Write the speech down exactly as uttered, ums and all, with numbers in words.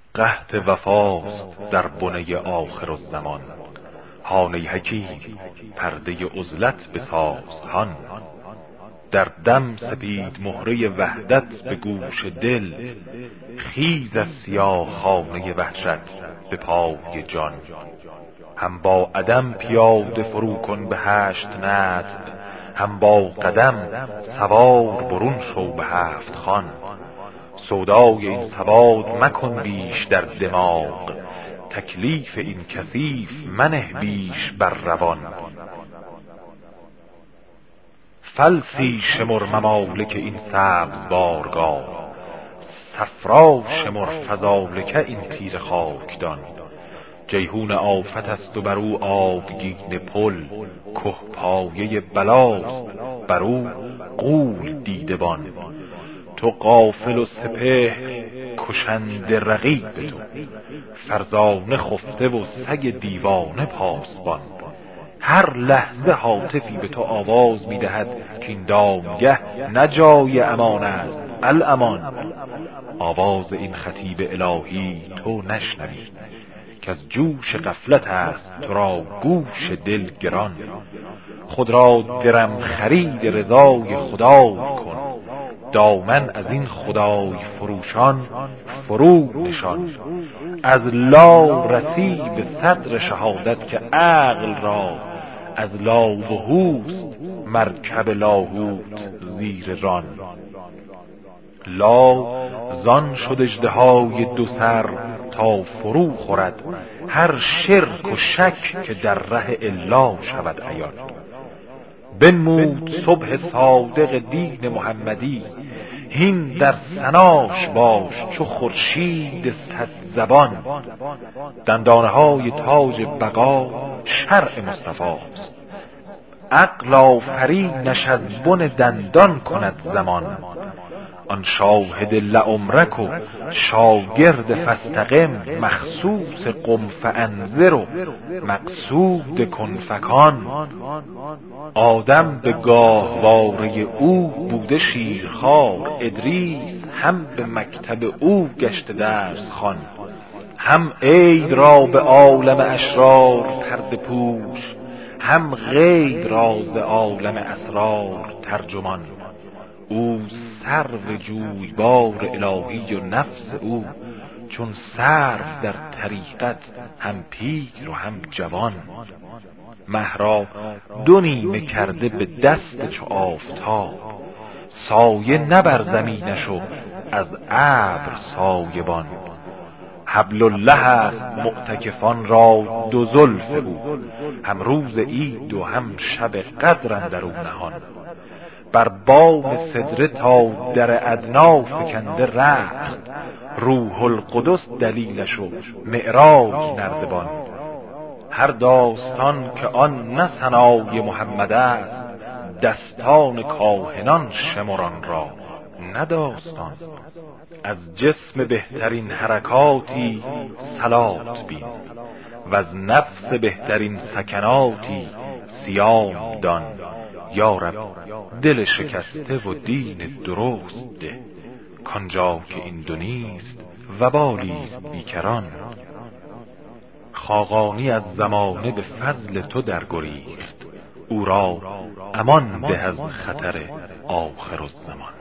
قحط وفاست در بنه آخر الزمان. هان ای حکیم پرده عزلت بساز هان. در دم سپید مهره وحدت به گوش دل. خیز از سیاه خانه وحشت به پای جان. هم با عدم پیاده فرو کن به هشت نطع، هم با قدم سوار برون شو به هفت خوان. سودای این سواد مکن بیش در دماغ، تکلیف این کثیف منه بیش بر روان. فلسی شمر ممالک این سبز بارگاه، صفرا شمر فذالک این تیره خاکدان. جیحون آفت است و بر او آبگین پل، که پایه بلاست بر او غول دیدبان. تو غافل و سپهر کشنده رقیب تو، فرزانه خفته و سگ دیوانه پاسبان. هر لحظه هاتفی به تو آواز میدهد که این دامگه نه جای امان است الامان. آواز این خطیب الهی تو نشنوی، که از جوش غفلت است تو را گوش دل گران. خود را درم خرید رضای خدا کن، دامن از این خدای فروشان فرو نشان. از لا رسی به صدر شهادت که عقل را، از لا و هوست مرکب لاهوت زیر ران. لا زان شد اژدهای دو سر تا فرو خورد، هر شرک و شک که در ره الا شود عیان. بنمود صبح صادق دین محمدی، هین در ثناش باش چو خورشید صد زبان. دندانه های تاج بقا شرع مصطفی است، عقل آفرینش از بن دندان کند زمان. آن شاهد لعمرک و شاگرد فاستقم، مخصوص قم فانذر و مقصود کن فکان. آدم به گاهواره او بوده شیرخوار، ادریس هم به مکتب او گشته درس خوان. هم عید را به عالم اشرار پرده پوش، هم غیب را ز عالم اسرار ترجمان. او سرو جویبار الهی و نفس او، چون سرو در طریقت هم پیر و هم جوان. مه را دو نیمه کرده به دست چو آفتاب، سایه نه بر زمینش و از ابر سایبان. حبل الله است معتکفان را دو زلف او، هم روز عید و هم شب قدر اندر او نهان. بر بام سدره تا در ادنا فکنده رخت، روح القدس دلیلش و معراج نردبان. هر داستان که آن نه ثنای محمد است، دستان کاهنان شمران را نه داستان. از جسم بهترین حرکاتی صلات بین، و از نفس بهترین سکناتی صیام دان. یا رب دل شکسته و دین درست ده، کانجا که این دو نیست وبالیست بیکران. خاقانی از زمانه به فضل تو در گریخت، او را امان ده از خطر آخر الزمان.